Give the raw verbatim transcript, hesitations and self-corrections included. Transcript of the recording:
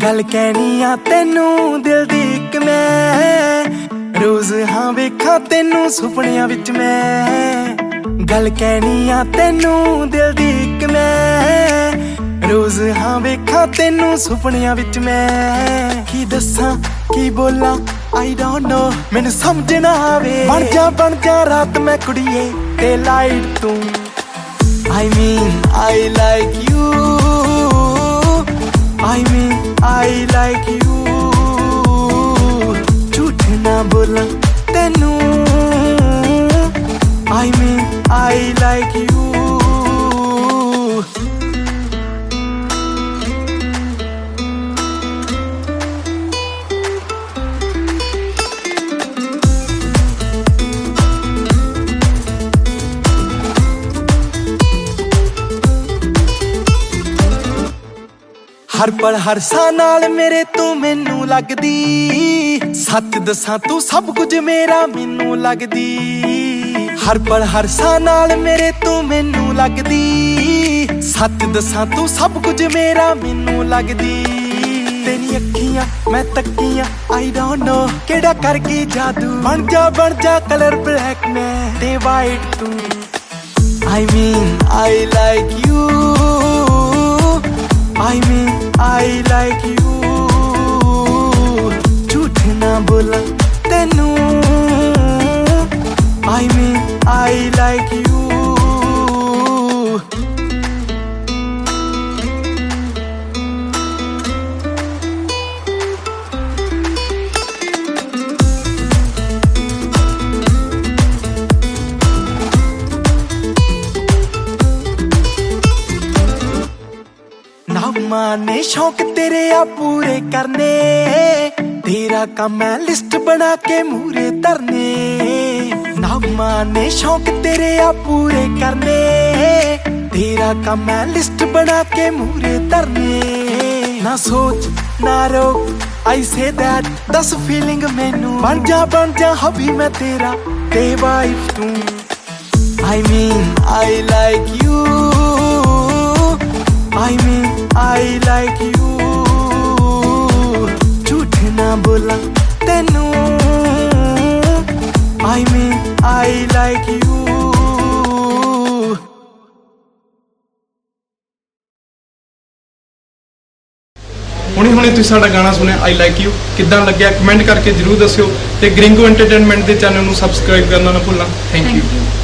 गल कहनी आ तेनू दिल दी इक मैं रोज हाँ वेखा तेनू सुपनियां विच मैं गल कहनी आ तेनू दिल दी इक मैं रोज हाँ वेखा तेनू सुपनियां विच मैं की दस्सां की बोला आई डोंट नो मैनू समझ ना आवे बन जा बन जा रात मैं कुड़िए ते लाइट तू I mean I like you I mean I like you झूठ ना बोला तेनू I mean I like you हर पल हर सा नाल मेरे तू मैनू लगदी सच दसां तू सब कुछ मेरा मैनू लगदी हर पल हर सा नाल मेरे तू मैनू लगदी सच दसां तू सब कुछ मेरा मैनू लगदी तेरी अखियां मैं तकियां आई डोंट नो केड़ा कर गई जादू बन जा बन जा कलर ब्लैक मैं ते वाइट तू I mean I like you I mean I like you झूठ ना बोला तेनू I mean I like you माने शौक तेरे आ पूरे करने तेरा काम है लिस्ट बना के मूरे तरने ना माने शौक तेरे आ पूरे करने तेरा काम है लिस्ट बना के मूरे तरने ना सोच ना रोक आई से दैट दस फीलिंग मैनू बन जा बन जा हबी मैं तेरा ते वाइफ तू I mean I like you I mean I like you झूठ ना बोला तेनू I mean I like you ਹੁਣੇ ਹੁਣੇ ਤੁਸੀਂ ਸਾਡਾ ਗਾਣਾ ਸੁਣਿਆ ਆਈ ਲਾਈਕ ਯੂ ਕਿੱਦਾਂ ਲੱਗਿਆ ਕਮੈਂਟ ਕਰਕੇ ਜਰੂਰ ਦੱਸਿਓ ਤੇ ਗ੍ਰਿੰਗੋ ਐਂਟਰਟੇਨਮੈਂਟ ਦੇ ਚੈਨਲ ਨੂੰ ਸਬਸਕ੍ਰਾਈਬ ਕਰਨਾ ਨਾ ਭੁੱਲਣਾ ਥੈਂਕ ਯੂ